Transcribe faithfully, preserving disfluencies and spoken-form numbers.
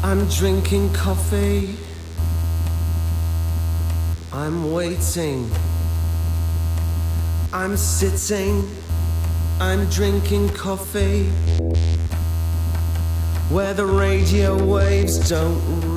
I'm drinking coffee. I'm waiting. I'm sitting. I'm drinking coffee. Where the radio waves don't